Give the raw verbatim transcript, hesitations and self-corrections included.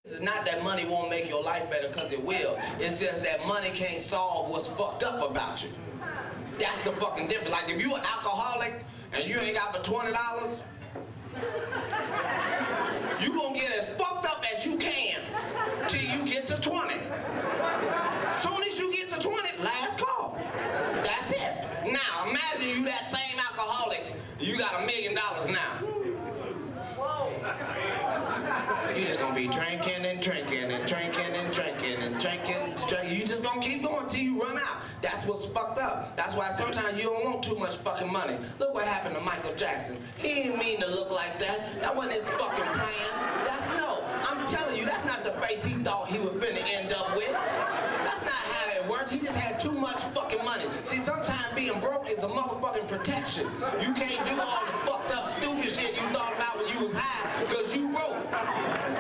It's not that money won't make your life better, because it will. It's just that money can't solve what's fucked up about you. That's the fucking difference. Like if you an alcoholic and you ain't got but twenty dollars, you gonna get as fucked up as you can till you get to twenty. Soon as you get to twenty, last call. That's it. Now imagine you that same alcoholic, you got a million dollars now. You just gonna be drinking and drinking and drinking and drinking and drinking and drinking. You just gonna keep going till you run out. That's what's fucked up. That's why sometimes you don't want too much fucking money. Look what happened to Michael Jackson. He didn't mean to look like that. That wasn't his fucking plan. That's no. I'm telling you, that's not the face he thought he was finna end up with. That's not how it worked. He just had too much fucking money. See, sometimes being broke is a motherfucking protection. You can't do all the fucked up stupid shit you thought about when you was high, because you broke.